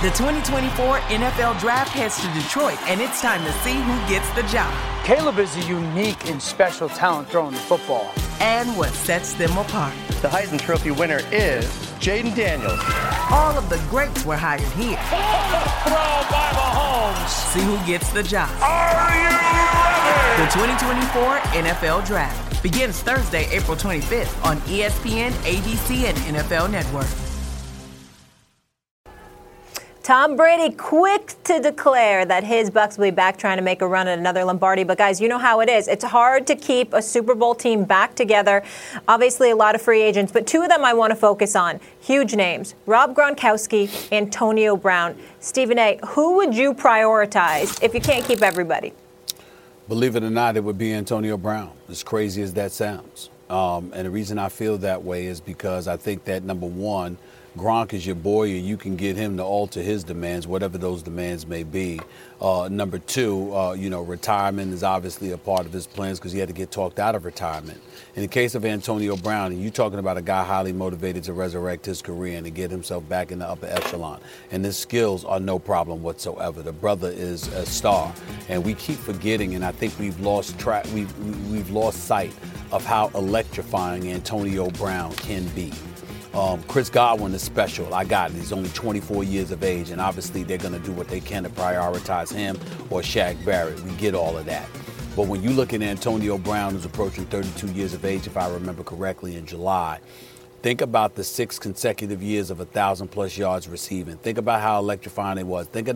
The 2024 NFL Draft heads to Detroit, and it's time to see who gets the job. Caleb is a unique and special talent throwing the football. And what sets them apart. The Heisman Trophy winner is Jaden Daniels. All of the greats were hired here. Throw by Mahomes. See who gets the job. Are you ready? The 2024 NFL Draft begins Thursday, April 25th on ESPN, ABC, and NFL Network. Tom Brady quick to declare that his Bucs will be back trying to make a run at another Lombardi. But, guys, you know how it is. It's hard to keep a Super Bowl team back together. Obviously, a lot of free agents, but two of them I want to focus on. Huge names. Rob Gronkowski, Antonio Brown. Stephen A., who would you prioritize if you can't keep everybody? Believe it or not, it would be Antonio Brown, as crazy as that sounds. And the reason I feel that way is because I think that, number one, Gronk is your boy, and you can get him to alter his demands, whatever those demands may be. Number two, retirement is obviously a part of his plans because he had to get talked out of retirement. In the case of Antonio Brown, and you're talking about a guy highly motivated to resurrect his career and to get himself back in the upper echelon. And his skills are no problem whatsoever. The brother is a star. And we keep forgetting, and I think we've lost track, we've lost sight of how electrifying Antonio Brown can be. Chris Godwin is special. I got it. He's only 24 years of age, and obviously they're going to do what they can to prioritize him or Shaq Barrett. We get all of that. But when you look at Antonio Brown, who's approaching 32 years of age, if I remember correctly, in July, think about the 6 consecutive years of 1,000-plus yards receiving. Think about how electrifying it was. Think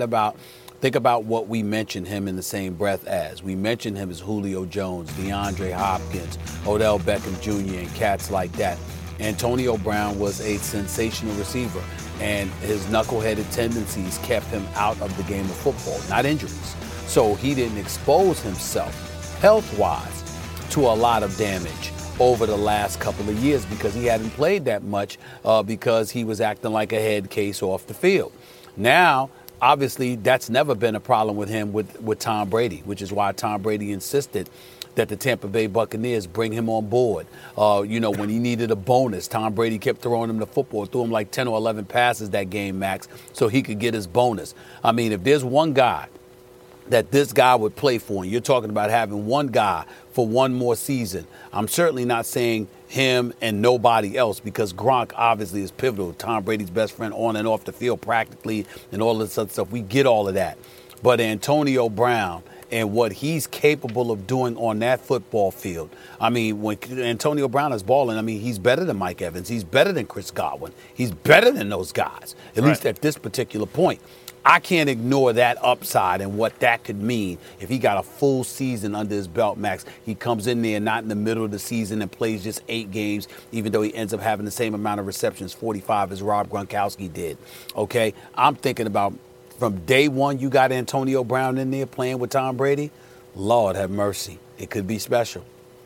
about what we mentioned him in the same breath as. We mentioned him as Julio Jones, DeAndre Hopkins, Odell Beckham Jr., and cats like that. Antonio Brown was a sensational receiver, and his knuckleheaded tendencies kept him out of the game of football, not injuries. So he didn't expose himself health-wise to a lot of damage over the last couple of years because he hadn't played that much because he was acting like a head case off the field. Now, obviously, that's never been a problem with him with Tom Brady, which is why Tom Brady insisted that the Tampa Bay Buccaneers bring him on board. When he needed a bonus, Tom Brady kept throwing him the football, threw him like 10 or 11 passes that game, Max, so he could get his bonus. I mean, if there's one guy that this guy would play for, and you're talking about having one guy for one more season, I'm certainly not saying him and nobody else because Gronk obviously is pivotal. Tom Brady's best friend on and off the field practically and all this other stuff. We get all of that. But Antonio Brown and what he's capable of doing on that football field. I mean, when Antonio Brown is balling, I mean, he's better than Mike Evans. He's better than Chris Godwin. He's better than those guys, at least at this particular point. I can't ignore that upside and what that could mean if he got a full season under his belt, Max. He comes in there not in the middle of the season and plays just 8 games, even though he ends up having the same amount of receptions, 45, as Rob Gronkowski did. Okay? I'm thinking about from day one you got Antonio Brown in there playing with Tom Brady. Lord have mercy. It could be special.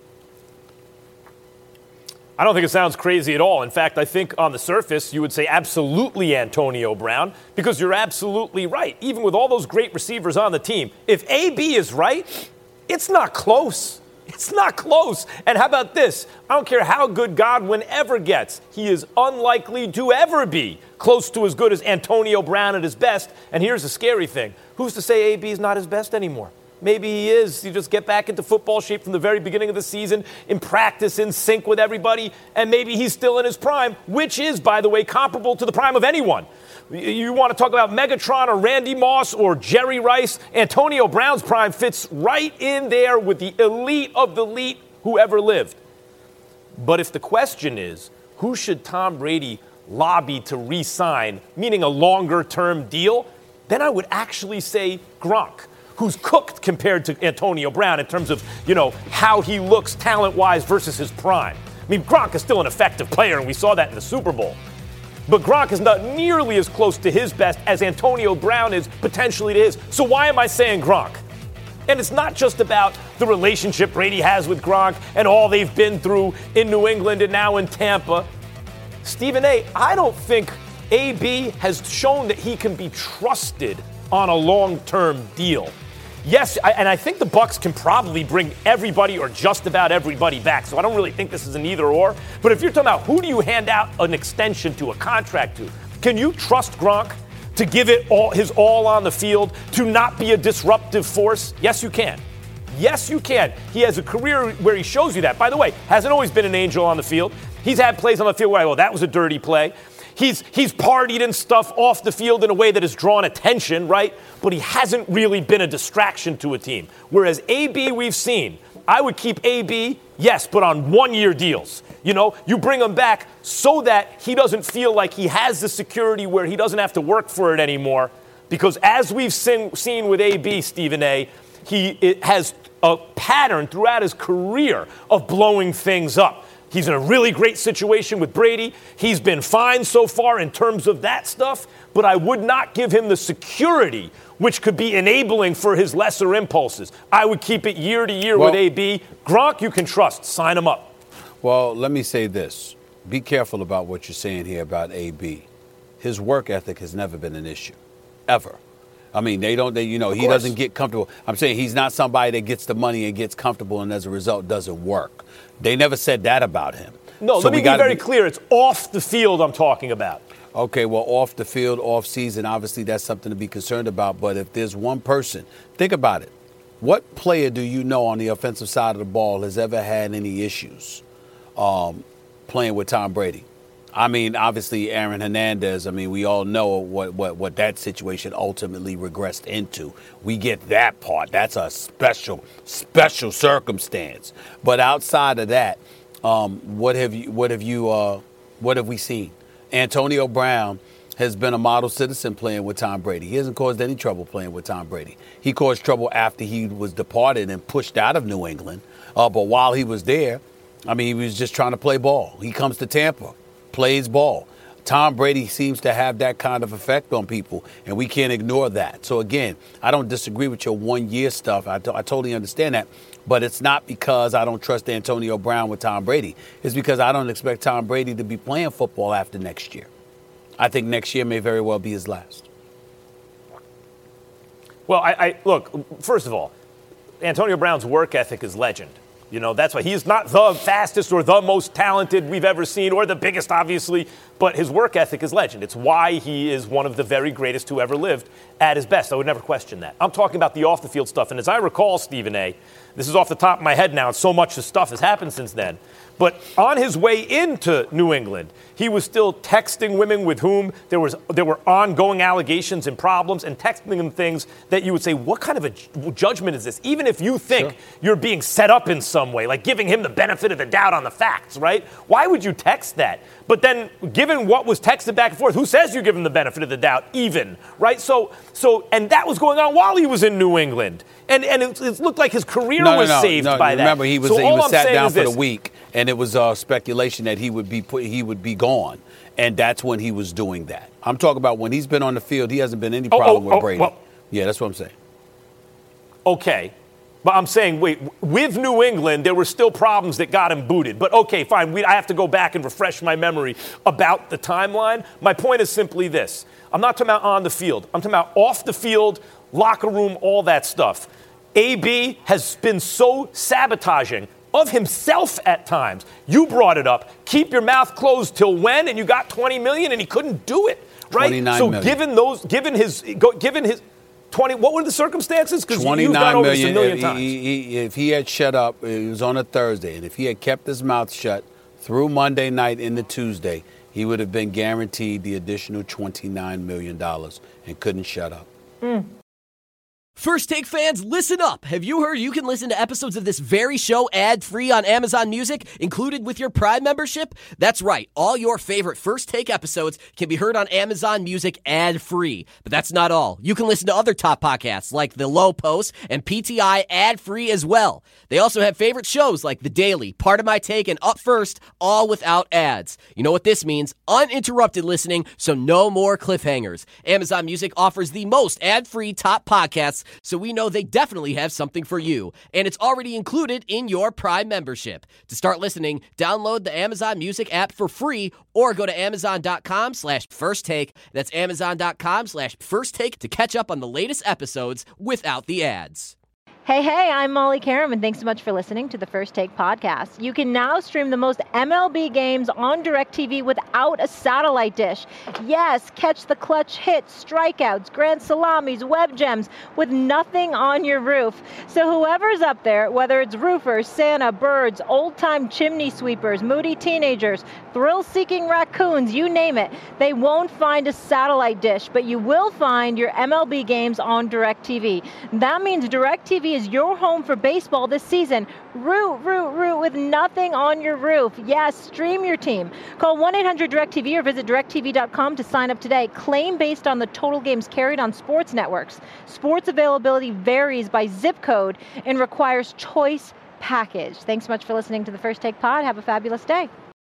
I don't think it sounds crazy at all. In fact, I think on the surface you would say absolutely Antonio Brown because you're absolutely right. Even with all those great receivers on the team, if AB is right, it's not close. It's not close. And how about this? I don't care how good Godwin ever gets. He is unlikely to ever be close to as good as Antonio Brown at his best. And here's the scary thing. Who's to say AB is not his best anymore? Maybe he is. You just get back into football shape from the very beginning of the season, in practice, in sync with everybody, and maybe he's still in his prime, which is, by the way, comparable to the prime of anyone. You want to talk about Megatron or Randy Moss or Jerry Rice? Antonio Brown's prime fits right in there with the elite of the elite who ever lived. But if the question is, who should Tom Brady lobby to re-sign, meaning a longer-term deal, then I would actually say Gronk, who's cooked compared to Antonio Brown in terms of, how he looks talent-wise versus his prime. I mean, Gronk is still an effective player, and we saw that in the Super Bowl. But Gronk is not nearly as close to his best as Antonio Brown is potentially to his. So why am I saying Gronk? And it's not just about the relationship Brady has with Gronk and all they've been through in New England and now in Tampa. Stephen A., I don't think AB has shown that he can be trusted on a long-term deal. Yes, and I think the Bucs can probably bring everybody or just about everybody back, so I don't really think this is an either-or. But if you're talking about who do you hand out an extension to, a contract to, can you trust Gronk to give it all, his all on the field, to not be a disruptive force? Yes, you can. Yes, you can. He has a career where he shows you that. By the way, hasn't always been an angel on the field. He's had plays on the field where, well, that was a dirty play. He's partied and stuff off the field in a way that has drawn attention, right? But he hasn't really been a distraction to a team. Whereas AB, we've seen, I would keep AB, yes, but on one-year deals. You know, you bring him back so that he doesn't feel like he has the security where he doesn't have to work for it anymore. Because as we've seen with AB, Stephen A., he has a pattern throughout his career of blowing things up. He's in a really great situation with Brady. He's been fine so far in terms of that stuff, but I would not give him the security which could be enabling for his lesser impulses. I would keep it year to year with AB. Gronk, you can trust. Sign him up. Well, let me say this. Be careful about what you're saying here about AB. His work ethic has never been an issue, ever. I mean, he doesn't get comfortable. I'm saying he's not somebody that gets the money and gets comfortable and as a result doesn't work. They never said that about him. No, so let me be very clear. It's off the field I'm talking about. Okay, well, off the field, off season, obviously that's something to be concerned about. But if there's one person, think about it. What player do you know on the offensive side of the ball has ever had any issues playing with Tom Brady? I mean, obviously, Aaron Hernandez, I mean, we all know what that situation ultimately regressed into. We get that part. That's a special circumstance. But outside of that, what have we seen? Antonio Brown has been a model citizen playing with Tom Brady. He hasn't caused any trouble playing with Tom Brady. He caused trouble after he was departed and pushed out of New England. But while he was there, I mean, he was just trying to play ball. He comes to Tampa, plays ball. Tom Brady seems to have that kind of effect on people, and we can't ignore that. So, again, I don't disagree with your one-year stuff. I totally understand that. But it's not because I don't trust Antonio Brown with Tom Brady. It's because I don't expect Tom Brady to be playing football after next year. I think next year may very well be his last. Well, I look, first of all, Antonio Brown's work ethic is legend. You know, that's why he's not the fastest or the most talented we've ever seen or the biggest, obviously, but his work ethic is legend. It's why he is one of the very greatest who ever lived at his best. I would never question that. I'm talking about the off-the-field stuff. And as I recall, Stephen A., this is off the top of my head now, and so much stuff has happened since then. But on his way into New England, he was still texting women with whom there were ongoing allegations and problems, and texting them things that you would say, what kind of a judgment is this? Even if you think you're being set up in some way, like giving him the benefit of the doubt on the facts, right? Why would you text that? But then, given what was texted back and forth, who says you give him the benefit of the doubt, even, right? So, and that was going on while he was in New England. And it looked like his career was saved by that. Remember, he was sat down for the week, and it was speculation that he would be gone, and that's when he was doing that. I'm talking about when he's been on the field, he hasn't been any problem with Brady. Well, yeah, that's what I'm saying. Okay. But I'm saying, wait, with New England, there were still problems that got him booted. But okay, fine, I have to go back and refresh my memory about the timeline. My point is simply this. I'm not talking about on the field. I'm talking about off the field, locker room, all that stuff. AB has been so sabotaging of himself at times. You brought it up. Keep your mouth closed till when? And you got $20 million, and he couldn't do it, right? $29 million. given his 20, what were the circumstances? Because you've gone over this a million times. If he had shut up, it was on a Thursday, and if he had kept his mouth shut through Monday night into Tuesday, he would have been guaranteed the additional $29 million and couldn't shut up. First Take fans, listen up. Have you heard you can listen to episodes of this very show ad-free on Amazon Music, included with your Prime membership? That's right. All your favorite First Take episodes can be heard on Amazon Music ad-free. But that's not all. You can listen to other top podcasts like The Low Post and PTI ad-free as well. They also have favorite shows like The Daily, Part of My Take, and Up First, all without ads. You know what this means? Uninterrupted listening, so no more cliffhangers. Amazon Music offers the most ad-free top podcasts, so we know they definitely have something for you. And it's already included in your Prime membership. To start listening, download the Amazon Music app for free or go to Amazon.com/firsttake. That's Amazon.com/firsttake to catch up on the latest episodes without the ads. Hey, I'm Molly Karam, and thanks so much for listening to the First Take podcast. You can now stream the most MLB games on DirecTV without a satellite dish. Yes, catch the clutch hits, strikeouts, grand salamis, web gems with nothing on your roof. So whoever's up there, whether it's roofers, Santa, birds, old-time chimney sweepers, moody teenagers, thrill-seeking raccoons, you name it, they won't find a satellite dish, but you will find your MLB games on DirecTV. That means DirecTV is your home for baseball this season. Root with nothing on your roof. Yes, stream your team. Call 1-800-DirecTV or visit directtv.com to sign up today. Claim based on the total games carried on sports networks. Sports availability varies by zip code and requires choice package. Thanks so much for listening to the First Take Pod. Have a fabulous day.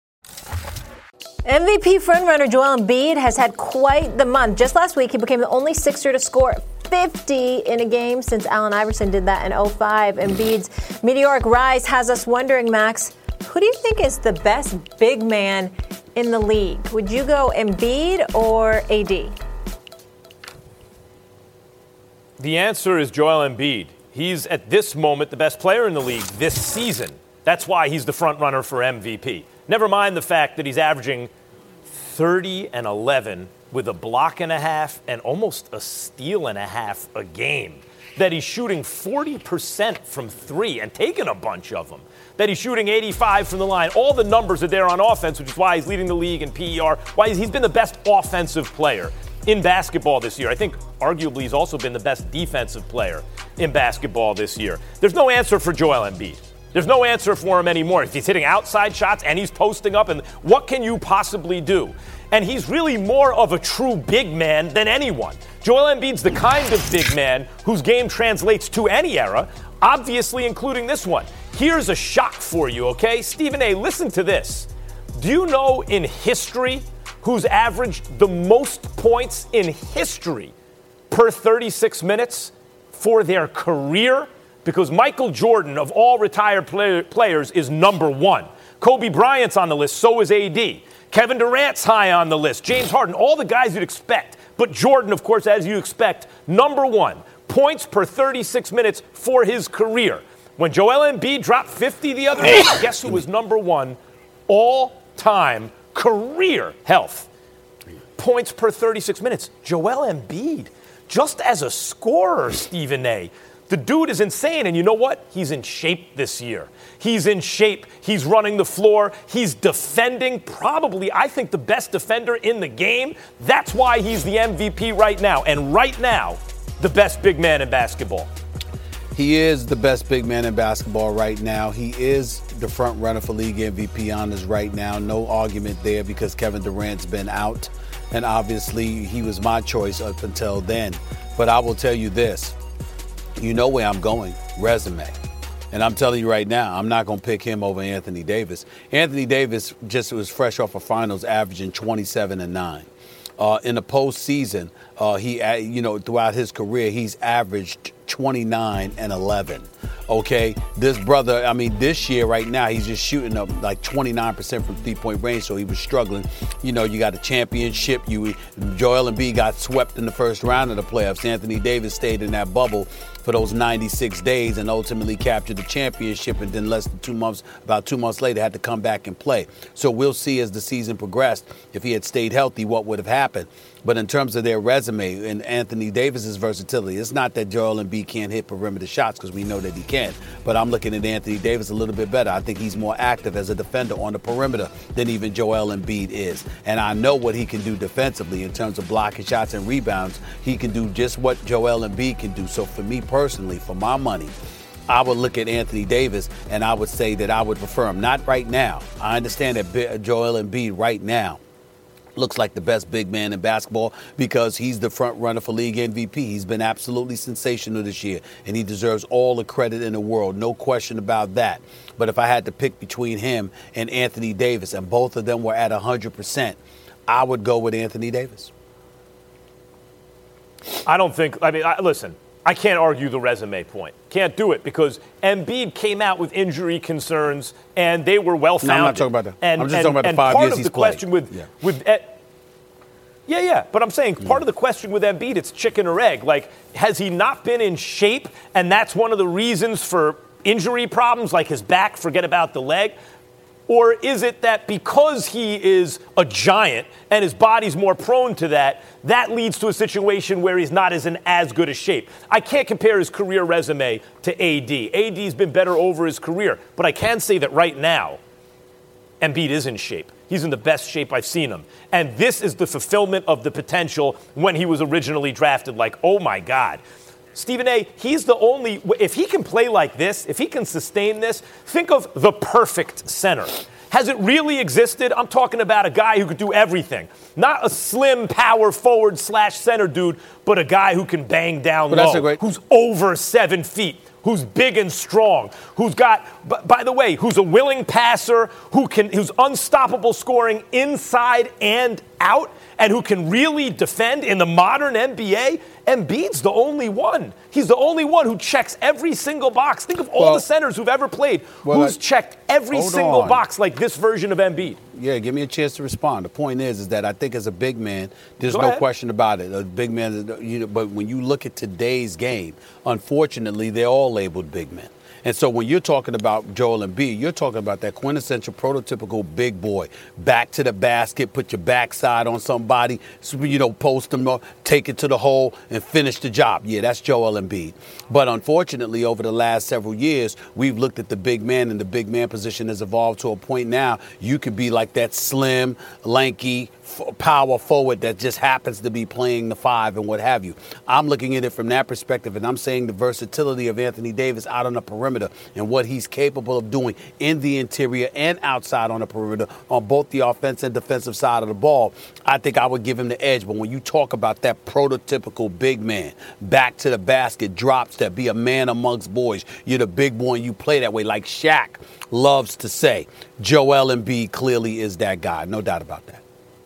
MVP frontrunner Joel Embiid has had quite the month. Just last week, he became the only Sixer to score 50 in a game since Allen Iverson did that in 2005. Embiid's meteoric rise has us wondering, Max, who do you think is the best big man in the league? Would you go Embiid or AD? The answer is Joel Embiid. He's, at this moment, the best player in the league this season. That's why he's the front runner for MVP. Never mind the fact that he's averaging 30 and 11 with a block and a half and almost a steal and a half a game. That he's shooting 40% from three and taking a bunch of them. That he's shooting 85 from the line. All the numbers are there on offense, which is why he's leading the league in PER, why he's been the best offensive player in basketball this year. I think arguably he's also been the best defensive player in basketball this year. There's no answer for Joel Embiid. There's no answer for him anymore. If he's hitting outside shots and he's posting up, and what can you possibly do? And he's really more of a true big man than anyone. Joel Embiid's the kind of big man whose game translates to any era, obviously including this one. Here's a shock for you, okay? Stephen A., listen to this. Do you know in history who's averaged the most points in history per 36 minutes for their career? Because Michael Jordan, of all retired players, is number one. Kobe Bryant's on the list, so is AD. Kevin Durant's high on the list. James Harden, all the guys you'd expect. But Jordan, of course, as you expect, number one. Points per 36 minutes for his career. When Joel Embiid dropped 50 the other day, guess who was number one all-time career health? Points per 36 minutes. Joel Embiid. Just as a scorer, Stephen A., the dude is insane, and you know what? He's in shape this year. He's in shape. He's running the floor. He's defending, probably, I think, the best defender in the game. That's why he's the MVP right now. And right now, the best big man in basketball. He is the best big man in basketball right now. He is the front runner for league MVP honors right now. No argument there because Kevin Durant's been out. And obviously, he was my choice up until then. But I will tell you this. You know where I'm going, resume. And I'm telling you right now, I'm not going to pick him over Anthony Davis. Anthony Davis just was fresh off of finals, averaging 27 and 9. In the postseason, throughout his career, he's averaged 29 and 11. Okay, this brother, this year right now, he's just shooting up like 29% from three-point range, so he was struggling. You know, you got a championship. Joel Embiid got swept in the first round of the playoffs. Anthony Davis stayed in that bubble for those 96 days and ultimately captured the championship, and then about 2 months later, had to come back and play. So we'll see as the season progressed, if he had stayed healthy, what would have happened. But in terms of their resume and Anthony Davis's versatility, it's not that Joel Embiid can't hit perimeter shots, because we know that he can. But I'm looking at Anthony Davis a little bit better. I think he's more active as a defender on the perimeter than even Joel Embiid is. And I know what he can do defensively in terms of blocking shots and rebounds. He can do just what Joel Embiid can do. So for me personally, for my money, I would look at Anthony Davis and I would say that I would prefer him. Not right now. I understand that Joel Embiid right now looks like the best big man in basketball because he's the front runner for league MVP. He's been absolutely sensational this year, and he deserves all the credit in the world. No question about that. But if I had to pick between him and Anthony Davis, and both of them were at 100%, I would go with Anthony Davis. Listen, I can't argue the resume point. Can't do it because Embiid came out with injury concerns and they were well-founded. No, I'm not talking about that. I'm just talking about the 5 years he's played. Part of the question Yeah. But I'm saying part of the question with Embiid, it's chicken or egg. Like, has he not been in shape? And that's one of the reasons for injury problems, like his back, forget about the leg. Or is it that because he is a giant and his body's more prone to that, that leads to a situation where he's not in as good a shape? I can't compare his career resume to AD. AD's been better over his career. But I can say that right now, Embiid is in shape. He's in the best shape I've seen him. And this is the fulfillment of the potential when he was originally drafted. Like, oh, my God. Stephen A., he's the only, if he can play like this, if he can sustain this, think of the perfect center. Has it really existed? I'm talking about a guy who could do everything. Not a slim power forward / center dude, but a guy who can bang down low, who's over 7 feet, who's big and strong, who's got, by the way, who's a willing passer, who's unstoppable scoring inside and out, and who can really defend in the modern NBA. Embiid's the only one. He's the only one who checks every single box. Think of all the centers who've ever played who's checked every single box like this version of Embiid. Yeah, give me a chance to respond. The point is that I think as a big man, there's no question about it. A big man, but when you look at today's game, unfortunately, they're all labeled big men. And so when you're talking about Joel Embiid, you're talking about that quintessential prototypical big boy. Back to the basket, put your backside on somebody, post them up, take it to the hole, and finish the job. Yeah, that's Joel Embiid. But unfortunately, over the last several years, we've looked at the big man, and the big man position has evolved to a point now you could be like that slim, lanky, power forward that just happens to be playing the 5 and what have you. I'm looking at it from that perspective, and I'm saying the versatility of Anthony Davis out on the perimeter and what he's capable of doing in the interior and outside on the perimeter on both the offense and defensive side of the ball. I think I would give him the edge. But when you talk about that prototypical big man, back to the basket, drop step, be a man amongst boys, you're the big boy and you play that way, like Shaq loves to say. Joel Embiid clearly is that guy. No doubt about that.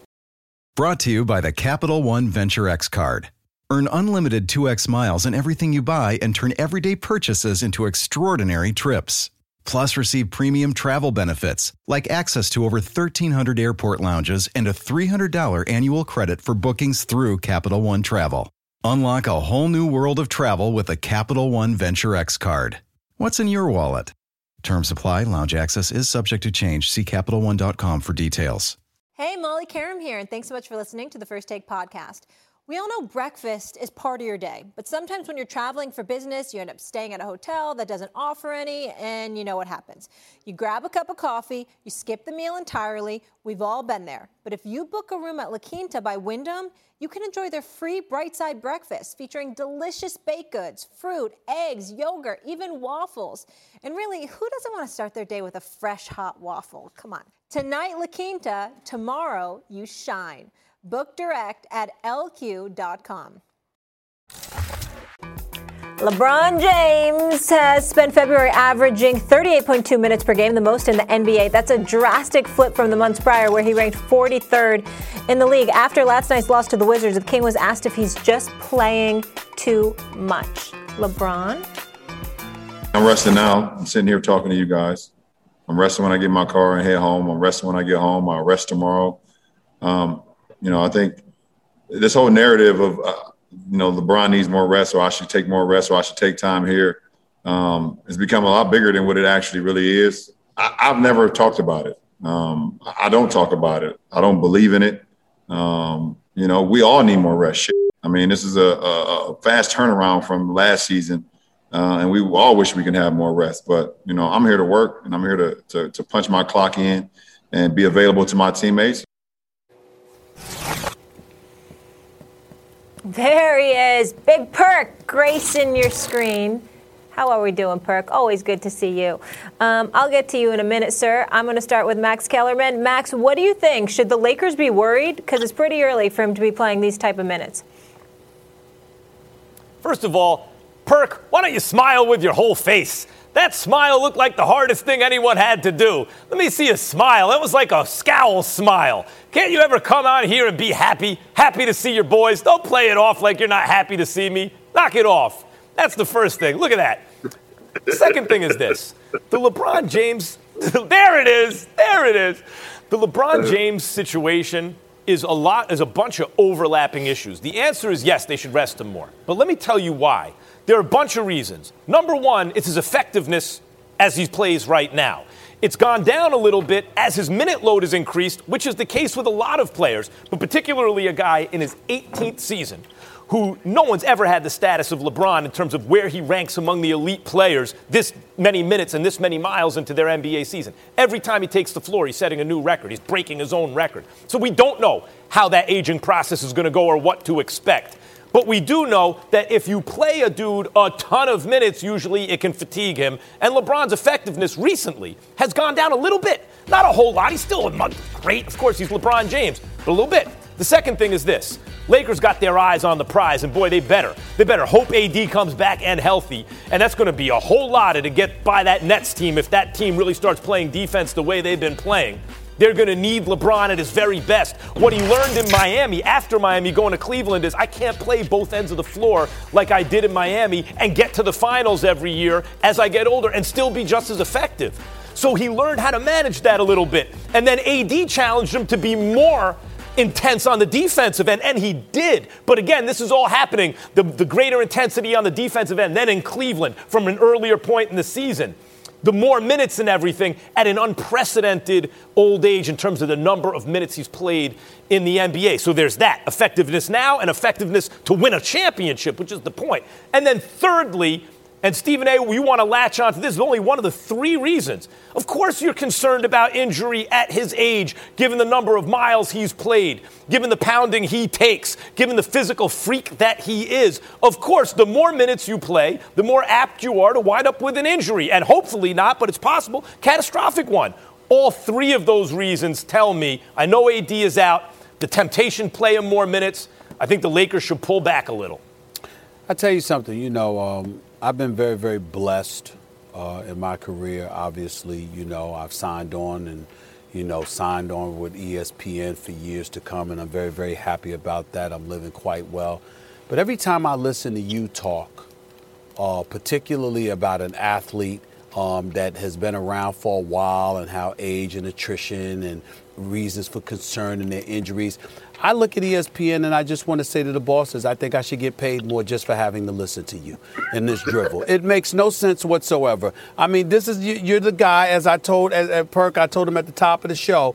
Brought to you by the Capital One Venture X card. Earn unlimited 2x miles on everything you buy and turn everyday purchases into extraordinary trips. Plus, receive premium travel benefits like access to over 1,300 airport lounges and a $300 annual credit for bookings through Capital One Travel. Unlock a whole new world of travel with a Capital One Venture X card. What's in your wallet? Terms apply. Lounge access is subject to change. See CapitalOne.com for details. Hey, Molly Karam here, and thanks so much for listening to the First Take podcast. We all know breakfast is part of your day, but sometimes when you're traveling for business, you end up staying at a hotel that doesn't offer any, and you know what happens. You grab a cup of coffee, you skip the meal entirely. We've all been there. But if you book a room at La Quinta by Wyndham, you can enjoy their free Bright Side breakfast featuring delicious baked goods, fruit, eggs, yogurt, even waffles. And really, who doesn't want to start their day with a fresh, hot waffle? Come on. Tonight, La Quinta. Tomorrow, you shine. Book direct at LQ.com. LeBron James has spent February averaging 38.2 minutes per game, the most in the NBA. That's a drastic flip from the months prior, where he ranked 43rd in the league. After last night's loss to the Wizards, the King was asked if he's just playing too much. LeBron? I'm resting now. I'm sitting here talking to you guys. I'm resting when I get in my car and head home. I'm resting when I get home. I'll rest tomorrow. I think this whole narrative of, LeBron needs more rest, or I should take more rest, or I should take time here, has become a lot bigger than what it actually really is. I've never talked about it. I don't talk about it. I don't believe in it. We all need more rest. I mean, this is a fast turnaround from last season, and we all wish we could have more rest. But, I'm here to work, and I'm here to punch my clock in and be available to my teammates. There he is, Big Perk, gracing your screen. How are we doing, Perk? Always good to see you. I'll get to you in a minute, sir. I'm going to start with Max Kellerman. Max, what do you think? Should the Lakers be worried? Because it's pretty early for him to be playing these type of minutes. First of all, Perk, why don't you smile with your whole face? That smile looked like the hardest thing anyone had to do. Let me see a smile. It was like a scowl smile. Can't you ever come on here and be happy? Happy to see your boys? Don't play it off like you're not happy to see me. Knock it off. That's the first thing. Look at that. The second thing is this. The LeBron James, there it is. The LeBron James situation is a bunch of overlapping issues. The answer is yes, they should rest him more. But let me tell you why. There are a bunch of reasons. Number one, it's his effectiveness as he plays right now. It's gone down a little bit as his minute load has increased, which is the case with a lot of players, but particularly a guy in his 18th season who no one's ever had the status of LeBron in terms of where he ranks among the elite players this many minutes and this many miles into their NBA season. Every time he takes the floor, he's setting a new record. He's breaking his own record. So we don't know how that aging process is going to go or what to expect. But we do know that if you play a dude a ton of minutes, usually it can fatigue him. And LeBron's effectiveness recently has gone down a little bit. Not a whole lot. He's still great. Of course, he's LeBron James, but a little bit. The second thing is this. Lakers got their eyes on the prize, and boy, they better. They better hope AD comes back and healthy, and that's going to be a whole lot to get by that Nets team if that team really starts playing defense the way they've been playing. They're going to need LeBron at his very best. What he learned in Miami, after Miami going to Cleveland, is I can't play both ends of the floor like I did in Miami and get to the finals every year as I get older and still be just as effective. So he learned how to manage that a little bit. And then AD challenged him to be more intense on the defensive end, and he did. But again, this is all happening, the greater intensity on the defensive end, then in Cleveland from an earlier point in the season. The more minutes and everything at an unprecedented old age in terms of the number of minutes he's played in the NBA. So there's that. Effectiveness now and effectiveness to win a championship, which is the point. And then thirdly, and Stephen A., you want to latch on to this, is only one of the three reasons. Of course you're concerned about injury at his age, given the number of miles he's played, given the pounding he takes, given the physical freak that he is. Of course, the more minutes you play, the more apt you are to wind up with an injury, and hopefully not, but it's possible, catastrophic one. All three of those reasons tell me, I know AD is out, the temptation play him more minutes. I think the Lakers should pull back a little. I'll tell you something, I've been very, very blessed in my career. Obviously, I've signed on with ESPN for years to come, and I'm very, very happy about that. I'm living quite well. But every time I listen to you talk, particularly about an athlete that has been around for a while and how age and attrition and reasons for concern and their injuries, I look at ESPN and I just want to say to the bosses, I think I should get paid more just for having to listen to you in this drivel. It makes no sense whatsoever. I mean, you're the guy, as I told Perk, I told him at the top of the show,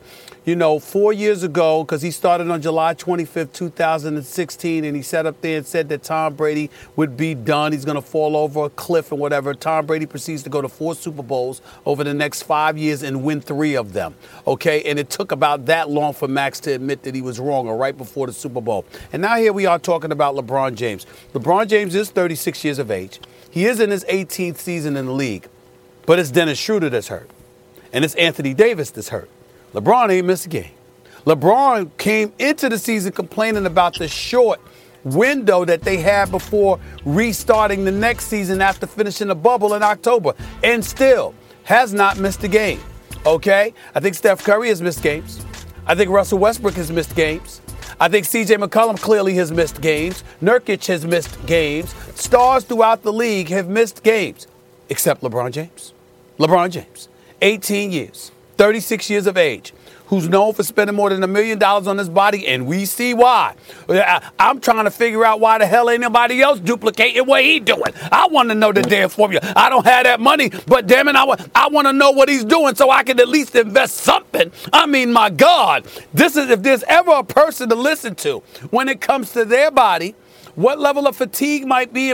4 years ago, because he started on July 25th, 2016, and he sat up there and said that Tom Brady would be done. He's going to fall over a cliff and whatever. Tom Brady proceeds to go to 4 Super Bowls over the next 5 years and win 3 of them. Okay, and it took about that long for Max to admit that he was wrong, or right before the Super Bowl. And now here we are talking about LeBron James. LeBron James is 36 years of age. He is in his 18th season in the league, but it's Dennis Schroeder that's hurt, and it's Anthony Davis that's hurt. LeBron ain't missed a game. LeBron came into the season complaining about the short window that they had before restarting the next season after finishing the bubble in October, and still has not missed a game. Okay? I think Steph Curry has missed games. I think Russell Westbrook has missed games. I think C.J. McCollum clearly has missed games. Nurkic has missed games. Stars throughout the league have missed games, except LeBron James. LeBron James, 18 years. 36 years of age, who's known for spending more than $1 million on his body, and we see why. I'm trying to figure out why the hell ain't nobody else duplicating what he's doing. I want to know the damn formula. I don't have that money, but damn it, I want to know what he's doing so I can at least invest something. I mean, my God, if there's ever a person to listen to when it comes to their body, what level of fatigue might be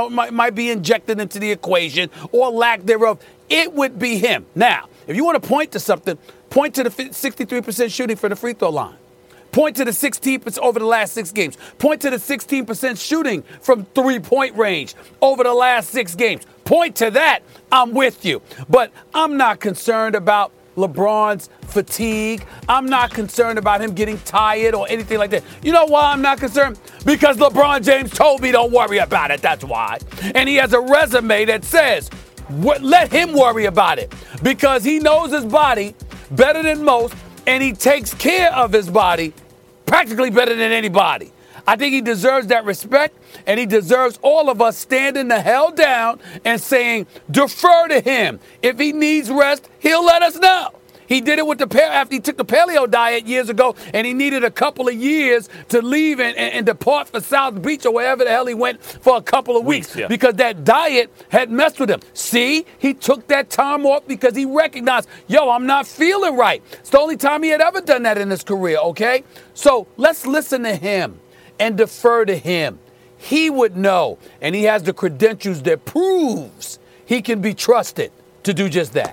injected into the equation or lack thereof, it would be him. Now, if you want to point to something, point to the 63% shooting for the free throw line. Point to the 16% over the last 6 games. Point to the 16% shooting from three-point range over the last 6 games. Point to that. I'm with you. But I'm not concerned about LeBron's fatigue. I'm not concerned about him getting tired or anything like that. You know why I'm not concerned? Because LeBron James told me don't worry about it. That's why. And he has a resume that says, let him worry about it, because he knows his body better than most, and he takes care of his body practically better than anybody. I think he deserves that respect, and he deserves all of us standing the hell down and saying, defer to him. If he needs rest, he'll let us know. He did it with after he took the paleo diet years ago, and he needed a couple of years to leave and depart for South Beach or wherever the hell he went for a couple of weeks because that diet had messed with him. See, he took that time off because he recognized, I'm not feeling right. It's the only time he had ever done that in his career, okay? So let's listen to him and defer to him. He would know, and he has the credentials that proves he can be trusted to do just that.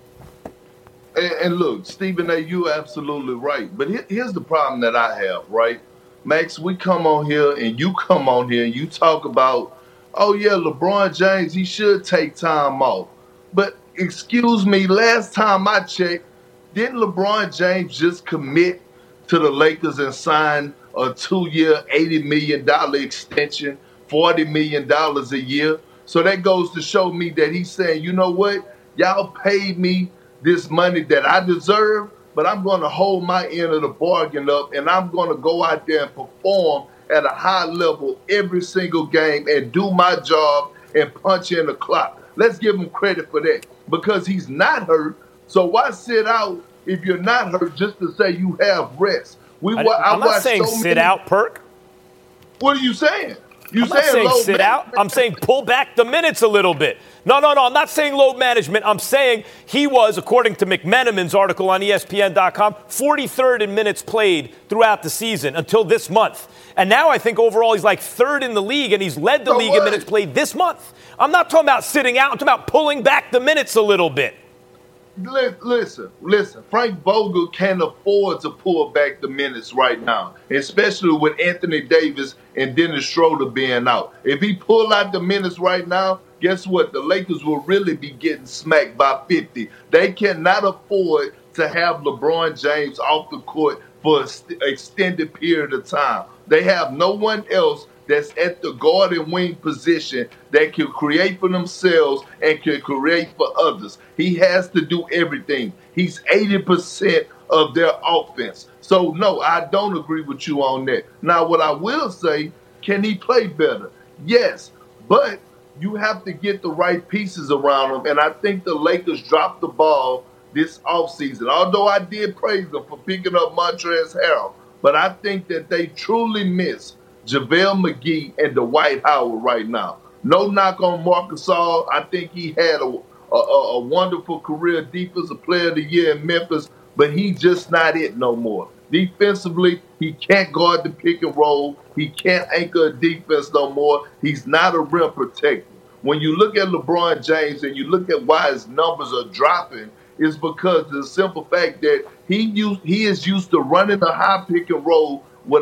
And look, Stephen A., you're absolutely right. But here's the problem that I have, right? Max, we come on here and you come on here and you talk about, LeBron James, he should take time off. But excuse me, last time I checked, didn't LeBron James just commit to the Lakers and sign a 2-year, $80 million extension, $40 million a year? So that goes to show me that he's saying, you know what? Y'all paid me this money that I deserve, but I'm going to hold my end of the bargain up, and I'm going to go out there and perform at a high level every single game and do my job and punch in the clock. Let's give him credit for that because he's not hurt. So why sit out if you're not hurt just to say you have rest? I'm not saying sit out, Perk. What are you saying? I'm not saying sit out. I'm saying pull back the minutes a little bit. No. I'm not saying load management. I'm saying he was, according to McMenamin's article on ESPN.com, 43rd in minutes played throughout the season until this month. And now I think overall he's like third in the league, and he's led the league in minutes played this month. I'm not talking about sitting out. I'm talking about pulling back the minutes a little bit. Listen. Frank Vogel can't afford to pull back the minutes right now, especially with Anthony Davis and Dennis Schroeder being out. If he pull out the minutes right now, guess what? The Lakers will really be getting smacked by 50. They cannot afford to have LeBron James off the court for an extended period of time. They have no one else that's at the guard and wing position that can create for themselves and can create for others. He has to do everything. He's 80% of their offense. So, no, I don't agree with you on that. Now, what I will say, can he play better? Yes, but you have to get the right pieces around him, and I think the Lakers dropped the ball this offseason, although I did praise them for picking up Montrezl Harrell. But I think that they truly miss JaVale McGee and Dwight Howard right now. No knock on Marc Gasol. I think he had a wonderful career, defensive player of the year in Memphis, but he's just not it no more. Defensively, he can't guard the pick and roll. He can't anchor a defense no more. He's not a rim protector. When you look at LeBron James and you look at why his numbers are dropping, it's because of the simple fact that he is used to running a high pick and roll with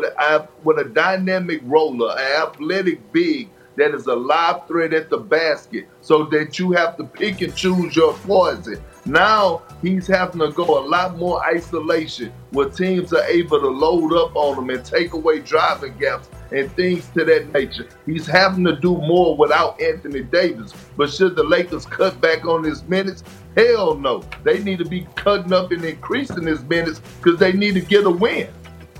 a dynamic roller, an athletic big that is a live threat at the basket so that you have to pick and choose your poison. Now he's having to go a lot more isolation where teams are able to load up on him and take away driving gaps and things to that nature. He's having to do more without Anthony Davis. But should the Lakers cut back on his minutes? Hell no. They need to be cutting up and increasing his minutes because they need to get a win.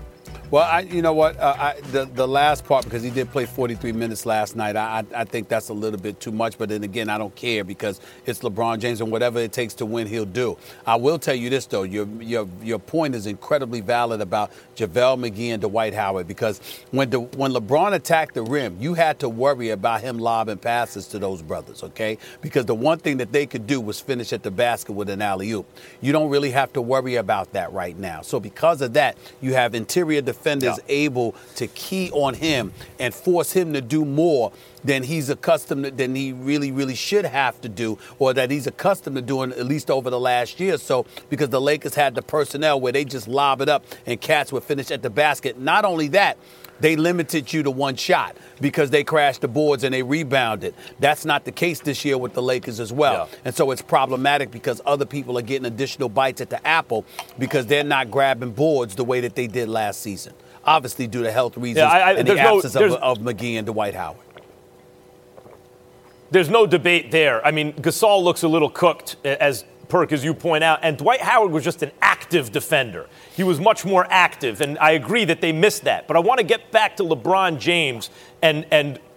Well, you know what? The last part, because he did play 43 minutes last night, I think that's a little bit too much. But then again, I don't care because it's LeBron James, and whatever it takes to win, he'll do. I will tell you this, though. Your point is incredibly valid about JaVale McGee and Dwight Howard, because when LeBron attacked the rim, you had to worry about him lobbing passes to those brothers, okay? Because the one thing that they could do was finish at the basket with an alley-oop. You don't really have to worry about that right now. So because of that, you have interior defenders able to key on him and force him to do more than he's accustomed to, than he really should have to do, or that he's accustomed to doing at least over the last year or so, because the Lakers had the personnel where they just lob it up and cats would finish at the basket. Not only that, they limited you to one shot because they crashed the boards and they rebounded. That's not the case this year with the Lakers as well. Yeah. And so it's problematic because other people are getting additional bites at the apple because they're not grabbing boards the way that they did last season. Obviously due to health reasons and the absence of McGee and Dwight Howard. There's no debate there. I mean, Gasol looks a little cooked, as Perk, as you point out, and Dwight Howard was just an active defender. He was much more active, and I agree that they missed that. But I want to get back to LeBron James and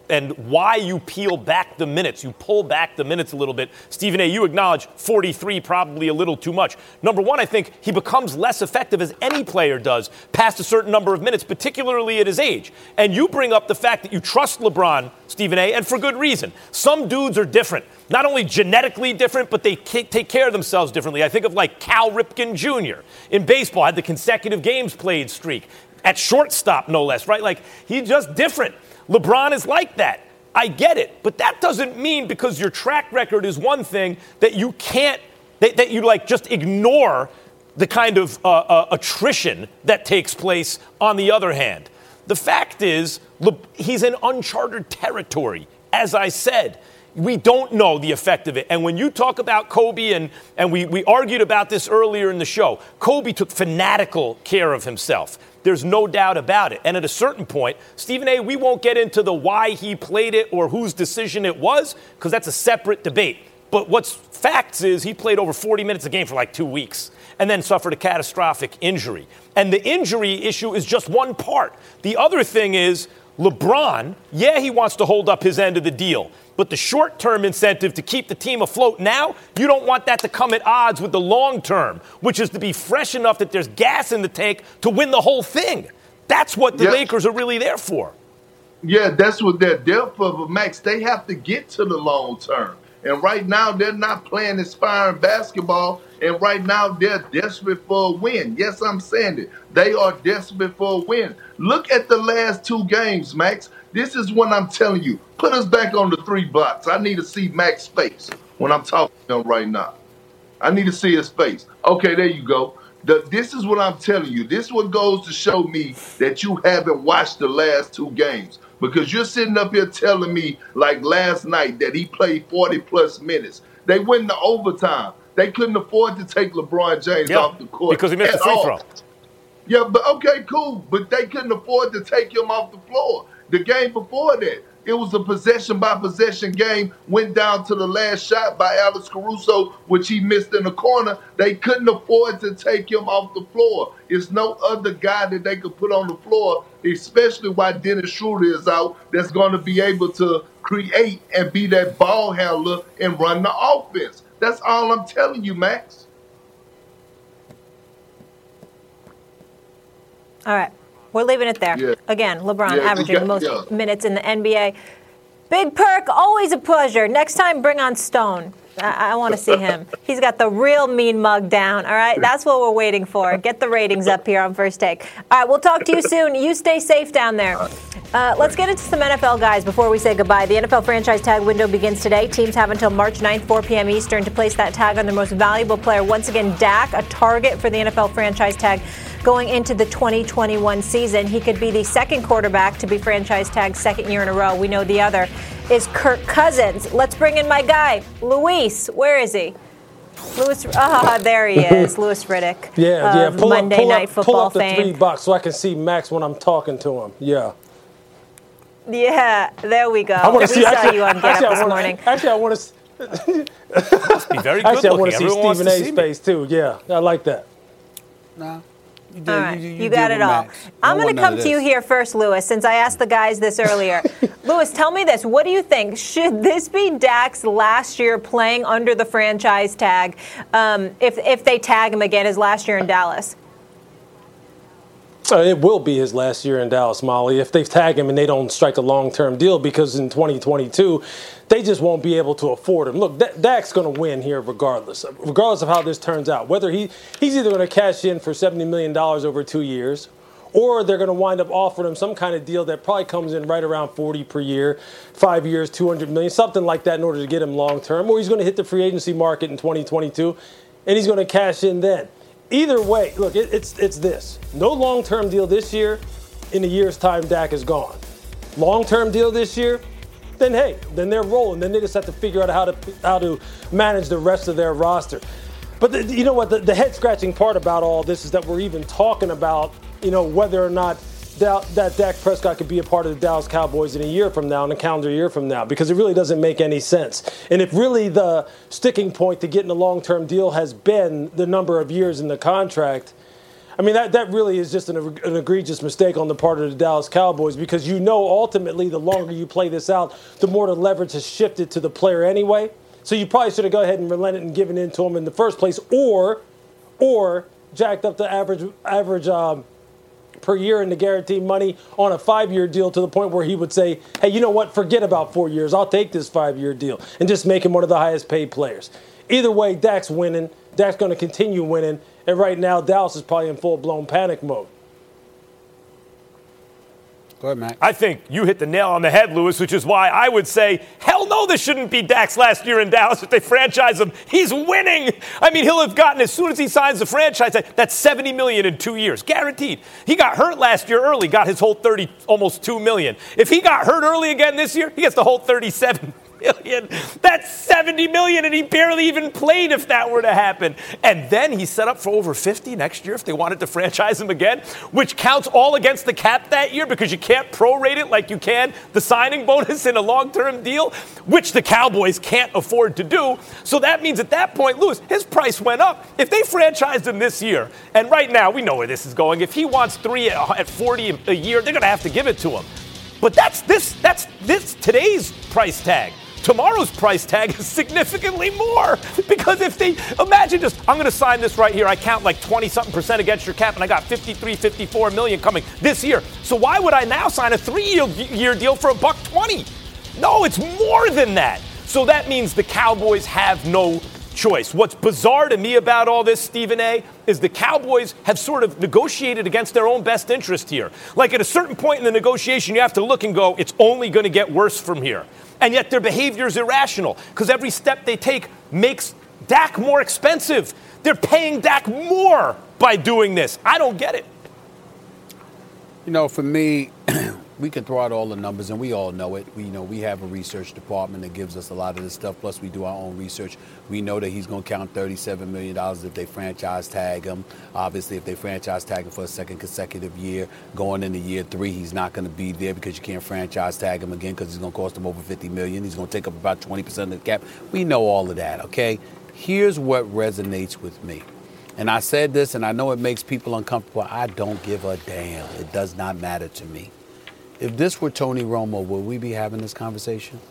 and why you peel back the minutes. You pull back the minutes a little bit. Stephen A., you acknowledge 43 probably a little too much. Number one, I think he becomes less effective as any player does past a certain number of minutes, particularly at his age. And you bring up the fact that you trust LeBron, Stephen A., and for good reason. Some dudes are different. Not only genetically different, but they take care of themselves differently. I think of like Cal Ripken Jr. in baseball, had the consecutive games played streak. At shortstop, no less, right? Like, he's just different. LeBron is like that. I get it. But that doesn't mean because your track record is one thing that you can't, that you like just ignore the kind of attrition that takes place on the other hand. The fact is, he's in uncharted territory, as I said. We don't know the effect of it. And when you talk about Kobe, and we argued about this earlier in the show, Kobe took fanatical care of himself. There's no doubt about it. And at a certain point, Stephen A., we won't get into the why he played it or whose decision it was, because that's a separate debate. But what's facts is he played over 40 minutes a game for like 2 weeks and then suffered a catastrophic injury. And the injury issue is just one part. The other thing is LeBron, yeah, he wants to hold up his end of the deal. But the short-term incentive to keep the team afloat now, you don't want that to come at odds with the long-term, which is to be fresh enough that there's gas in the tank to win the whole thing. That's what the Lakers are really there for. Yeah, that's what they're there for. But, Max, they have to get to the long term. And right now, they're not playing inspiring basketball. And right now, they're desperate for a win. Yes, I'm saying it. They are desperate for a win. Look at the last 2 games, Max. This is what I'm telling you. Put us back on the 3 blocks. I need to see Max's face when I'm talking to him right now. I need to see his face. Okay, there you go. This is what I'm telling you. This one goes to show me that you haven't watched the last 2 games. Because you're sitting up here telling me, like last night, that he played 40-plus minutes. They went into overtime. They couldn't afford to take LeBron James off the court. Because he missed the free throw. Yeah, but okay, cool. But they couldn't afford to take him off the floor. The game before that, it was a possession-by-possession game, went down to the last shot by Alex Caruso, which he missed in the corner. They couldn't afford to take him off the floor. There's no other guy that they could put on the floor, especially while Dennis Schroeder is out, that's going to be able to create and be that ball handler and run the offense. That's all I'm telling you, Max. All right. We're leaving it there. Yeah. Again, LeBron averaging the most minutes in the NBA. Big Perk, always a pleasure. Next time, bring on Stone. I want to see him. He's got the real mean mug down, all right? That's what we're waiting for. Get the ratings up here on First Take. All right, we'll talk to you soon. You stay safe down there. Let's get into some NFL guys before we say goodbye. The NFL franchise tag window begins today. Teams have until March 9th, 4 p.m. Eastern to place that tag on their most valuable player. Once again, Dak, a target for the NFL franchise tag going into the 2021 season. He could be the second quarterback to be franchise tagged second year in a row. We know the other is Kirk Cousins. Let's bring in my guy, Luis. Where is he? Louis, there he is, Louis Riddick. Yeah. Monday Night Football pull up the fame. $3 so I can see Max when I'm talking to him. Yeah. Yeah, there we go. We saw you on Get Up this morning. Actually, I want to. Must be very good actually, I want to looking. see Everyone Stephen wants to A's see face too. Yeah, I like that. Nah. All right, you got it all. I'm going to come to you here first, Louis, since I asked the guys this earlier. Louis, tell me this. What do you think? Should this be Dak's last year playing under the franchise tag if they tag him again his last year in Dallas? It will be his last year in Dallas, Molly, if they tag him and they don't strike a long-term deal, because in 2022, they just won't be able to afford him. Look, Dak's going to win here regardless of how this turns out. Whether he's either going to cash in for $70 million over 2 years, or they're going to wind up offering him some kind of deal that probably comes in right around $40 per year, 5 years, $200 million, something like that in order to get him long-term, or he's going to hit the free agency market in 2022, and he's going to cash in then. Either way, look, it's this. No long-term deal this year. In a year's time, Dak is gone. Long-term deal this year, then they're rolling. Then they just have to figure out how to manage the rest of their roster. But you know what? The head-scratching part about all this is that we're even talking about, whether or not that Dak Prescott could be a part of the Dallas Cowboys in a year from now, in a calendar year from now, because it really doesn't make any sense. And if really the sticking point to getting a long-term deal has been the number of years in the contract, I mean, that really is just an egregious mistake on the part of the Dallas Cowboys, because ultimately the longer you play this out, the more the leverage has shifted to the player anyway. So you probably should have gone ahead and relented and given in to him in the first place, or jacked up the average per year in the guaranteed money on a 5-year deal to the point where he would say, hey, you know what, forget about 4 years. I'll take this 5-year deal and just make him one of the highest paid players. Either way, Dak's winning. Dak's going to continue winning. And right now, Dallas is probably in full-blown panic mode. Go ahead, Mac. I think you hit the nail on the head, Lewis, which is why I would say, hell no, this shouldn't be Dak's last year in Dallas if they franchise him. He's winning. I mean, he'll have gotten, as soon as he signs the franchise, that's $70 million in 2 years, guaranteed. He got hurt last year early, got his whole almost $2 million. If he got hurt early again this year, he gets the whole $37 million. That's $70 million, and he barely even played if that were to happen. And then he's set up for over 50 next year if they wanted to franchise him again, which counts all against the cap that year because you can't prorate it like you can the signing bonus in a long-term deal, which the Cowboys can't afford to do. So that means at that point, Lewis, his price went up. If they franchised him this year, and right now we know where this is going, if he wants 3 at $40 a year, they're going to have to give it to him. But that's today's price tag. Tomorrow's price tag is significantly more, because if they imagine I'm going to sign this right here. I count like 20-something% against your cap, and I got 54 million coming this year. So why would I now sign a 3-year deal for $120? No, it's more than that. So that means the Cowboys have no choice. What's bizarre to me about all this, Stephen A., is the Cowboys have sort of negotiated against their own best interest here. Like at a certain point in the negotiation, you have to look and go, it's only going to get worse from here. And yet their behavior is irrational because every step they take makes Dak more expensive. They're paying Dak more by doing this. I don't get it. For me, we can throw out all the numbers, and we all know it. We have a research department that gives us a lot of this stuff, plus we do our own research. We know that he's going to count $37 million if they franchise tag him. Obviously, if they franchise tag him for a second consecutive year, going into year 3, he's not going to be there because you can't franchise tag him again because it's going to cost him over $50 million. He's going to take up about 20% of the cap. We know all of that, okay? Here's what resonates with me. And I said this, and I know it makes people uncomfortable. I don't give a damn. It does not matter to me. If this were Tony Romo, would we be having this conversation?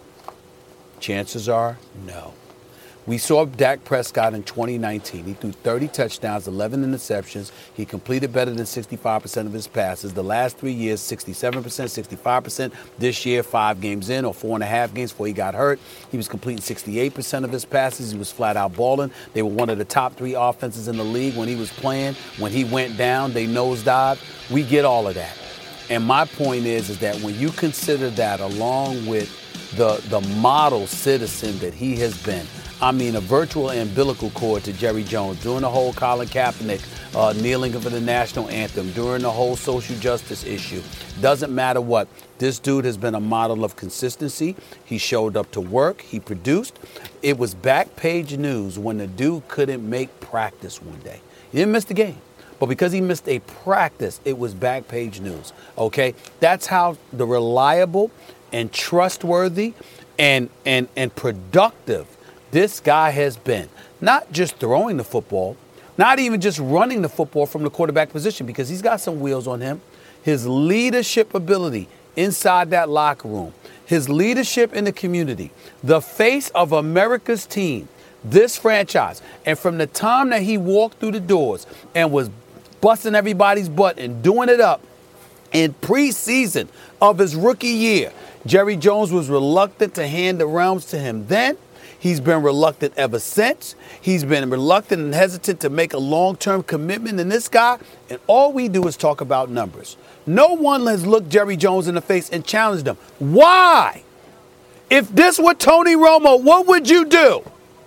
Chances are no. We saw Dak Prescott in 2019. He threw 30 touchdowns, 11 interceptions. He completed better than 65% of his passes. The last 3 years, 67%, 65%. This year, 5 games in, or 4.5 games before he got hurt, he was completing 68% of his passes. He was flat out balling. They were one of the top 3 offenses in the league when he was playing. When he went down, they nosedived. We get all of that. And my point is that when you consider that along with the model citizen that he has been, I mean, a virtual umbilical cord to Jerry Jones during the whole Colin Kaepernick kneeling for the national anthem, during the whole social justice issue. Doesn't matter what. This dude has been a model of consistency. He showed up to work. He produced. It was back page news when the dude couldn't make practice one day. He didn't miss the game. But because he missed a practice, it was back page news, okay? That's how the reliable and trustworthy and productive this guy has been. Not just throwing the football, not even just running the football from the quarterback position, because he's got some wheels on him. His leadership ability inside that locker room, his leadership in the community, the face of America's team, this franchise. And from the time that he walked through the doors and was busting everybody's butt and doing it up in preseason of his rookie year, Jerry Jones was reluctant to hand the realms to him then. He's been reluctant ever since. He's been reluctant and hesitant to make a long-term commitment in this guy. And all we do is talk about numbers. No one has looked Jerry Jones in the face and challenged him. Why? If this were Tony Romo, what would you do?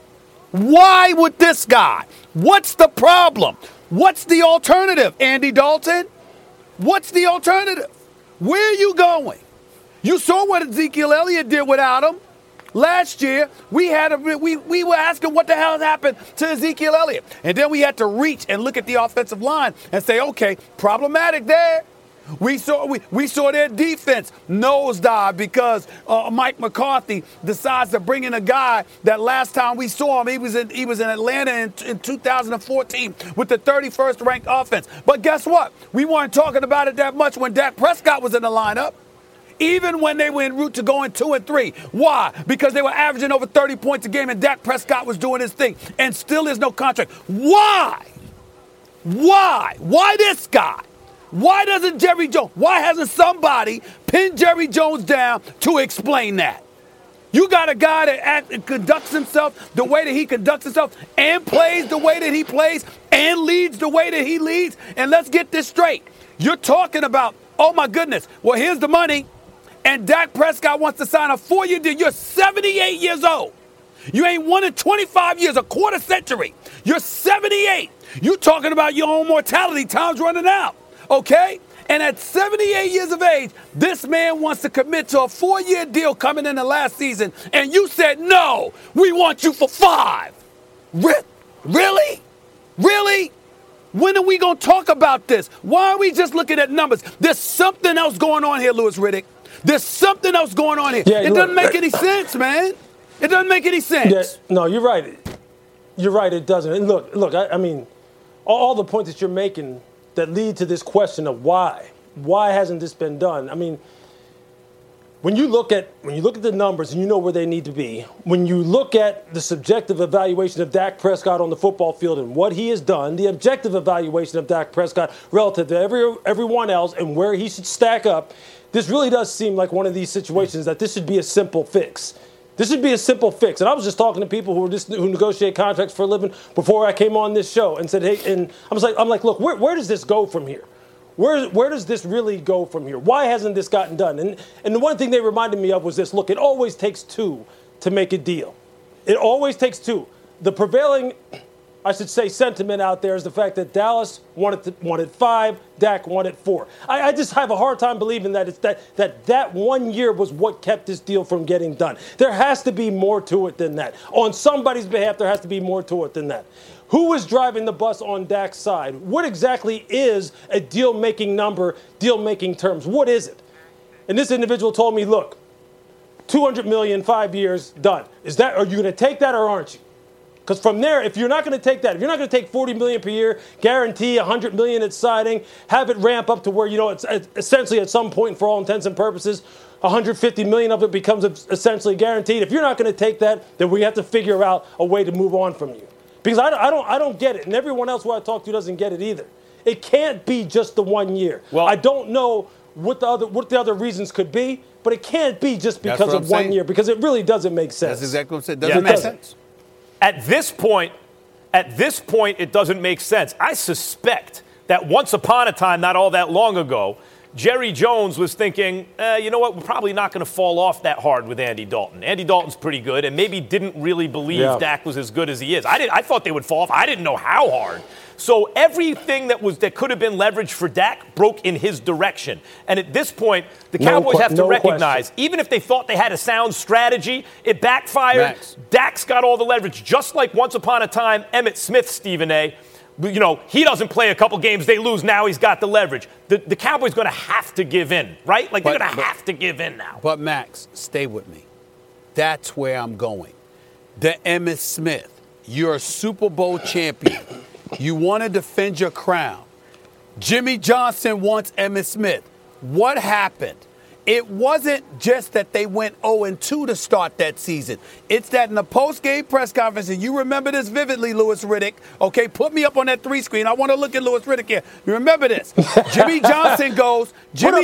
Why would this guy? What's the problem? What's the alternative, Andy Dalton? What's the alternative? Where are you going? You saw what Ezekiel Elliott did without him. Last year, we were asking what the hell happened to Ezekiel Elliott. And then we had to reach and look at the offensive line and say, okay, problematic there. We saw their defense nosedive because Mike McCarthy decides to bring in a guy that last time we saw him, he was in Atlanta in 2014 with the 31st ranked offense. But guess what? We weren't talking about it that much when Dak Prescott was in the lineup. Even when they were en route to going 2-3. Why? Because they were averaging over 30 points a game and Dak Prescott was doing his thing. And still there's no contract. Why? Why this guy? Why doesn't Jerry Jones? Why hasn't somebody pinned Jerry Jones down to explain that? You got a guy that conducts himself the way that he conducts himself and plays the way that he plays and leads the way that he leads. And let's get this straight. You're talking about, oh my goodness, well, here's the money. And Dak Prescott wants to sign a 4-year deal. You're 78 years old. You ain't won in 25 years, a quarter century. You're 78. You talking about your own mortality. Time's running out, okay? And at 78 years of age, this man wants to commit to a 4-year deal coming in the last season. And you said, no, we want you for 5. Really? Really? When are we going to talk about this? Why are we just looking at numbers? There's something else going on here, Louis Riddick. There's something else going on here. It doesn't make any sense, man. It doesn't make any sense. Yeah, no, you're right. You're right, it doesn't. And look, I mean, all the points that you're making that lead to this question of why hasn't this been done? I mean, when you look at the numbers and you know where they need to be, when you look at the subjective evaluation of Dak Prescott on the football field and what he has done, the objective evaluation of Dak Prescott relative to everyone else and where he should stack up, this really does seem like one of these situations that this should be a simple fix. This should be a simple fix. And I was just talking to people who negotiate contracts for a living before I came on this show and said, hey, and I'm like, look, where does this go from here? Where does this really go from here? Why hasn't this gotten done? And the one thing they reminded me of was this. Look, it always takes 2 to make a deal. It always takes 2. The prevailing, I should say, sentiment out there is the fact that Dallas wanted 5, Dak wanted 4. I just have a hard time believing that it's that 1 year was what kept this deal from getting done. There has to be more to it than that. On somebody's behalf, there has to be more to it than that. Who is driving the bus on Dak's side? What exactly is a deal-making number, deal-making terms? What is it? And this individual told me, look, $200 million, 5 years, done. Are you going to take that or aren't you? Because from there, if you're not going to take that, if you're not going to take $40 million per year, guarantee $100 million at signing, have it ramp up to where, it's essentially at some point, for all intents and purposes, $150 million of it becomes essentially guaranteed. If you're not going to take that, then we have to figure out a way to move on from you. Because I don't get it, and everyone else who I talk to doesn't get it either. It can't be just the 1 year. Well, I don't know what the other reasons could be, but it can't be just because of 1 year, because it really doesn't make sense. That's exactly what I'm saying. Doesn't make sense. At this point, it doesn't make sense. I suspect that once upon a time, not all that long ago, Jerry Jones was thinking, you know what, we're probably not going to fall off that hard with Andy Dalton. Andy Dalton's pretty good, and maybe didn't really believe Dak was as good as he is. I thought they would fall off. I didn't know how hard. So everything that could have been leveraged for Dak broke in his direction. And at this point, the Cowboys have to recognize, even if they thought they had a sound strategy, it backfired. Max. Dak's got all the leverage, just like once upon a time, Emmitt Smith, Stephen A., he doesn't play a couple games, they lose, now he's got the leverage. The Cowboys going to have to give in, right? Like, they're going to have to give in now. But, Max, stay with me. That's where I'm going. The Emmitt Smith, you're a Super Bowl champion. You want to defend your crown. Jimmy Johnson wants Emmitt Smith. What happened? It wasn't just that they went 0-2 to start that season. It's that in the post-game press conference, and you remember this vividly, Louis Riddick. Okay, put me up on that 3 screen. I want to look at Louis Riddick here. You remember this. Jimmy Johnson goes,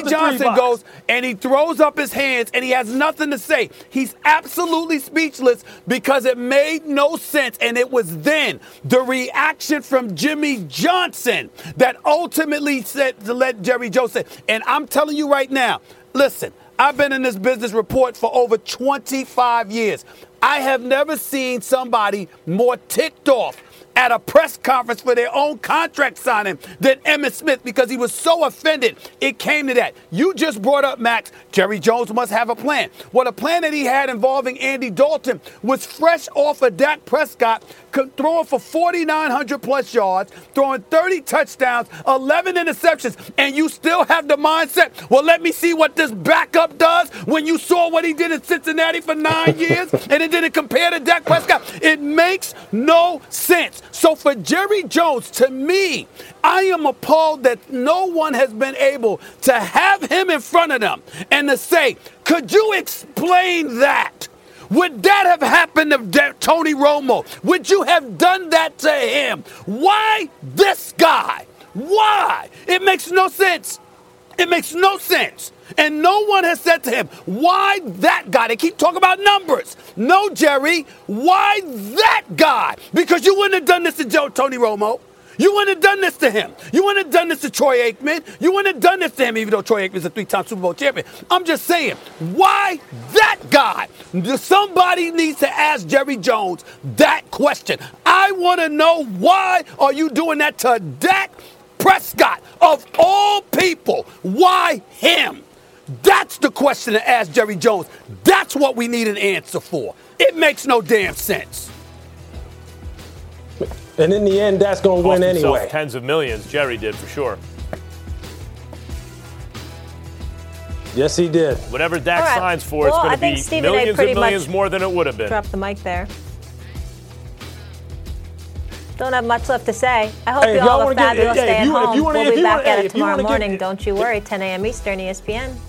and he throws up his hands, and he has nothing to say. He's absolutely speechless because it made no sense, and it was then the reaction from Jimmy Johnson that ultimately said to let Jerry Jones say, and I'm telling you right now, listen, I've been in this business report for over 25 years. I have never seen somebody more ticked off at a press conference for their own contract signing than Emmitt Smith because he was so offended it came to that. You just brought up, Max, Jerry Jones must have a plan. Well, the plan that he had involving Andy Dalton was fresh off of Dak Prescott throwing for 4,900 plus yards, throwing 30 touchdowns, 11 interceptions, and you still have the mindset, well, let me see what this backup does when you saw what he did in Cincinnati for 9 years and it didn't compare to Dak Prescott. It makes no sense. So for Jerry Jones, to me, I am appalled that no one has been able to have him in front of them and to say, could you explain that? Would that have happened to Tony Romo? Would you have done that to him? Why this guy? Why? It makes no sense. It makes no sense. And no one has said to him, why that guy? They keep talking about numbers. No, Jerry, why that guy? Because you wouldn't have done this to Tony Romo. You wouldn't have done this to him. You wouldn't have done this to Troy Aikman. You wouldn't have done this to him, even though Troy Aikman's a 3-time Super Bowl champion. I'm just saying, why that guy? Somebody needs to ask Jerry Jones that question. I want to know, why are you doing that to Dak Prescott? Of all people, why him? That's the question to ask Jerry Jones. That's what we need an answer for. It makes no damn sense. And in the end, that's going to win anyway. Tens of millions, Jerry did for sure. Yes, he did. Whatever Dak signs for, it's going to be Stephen millions and millions more than it would have been. Drop the mic there. Don't have much left to say. I hope you all have a fabulous day at home. We'll be back at it tomorrow morning. Don't you worry. 10 a.m. Eastern, ESPN.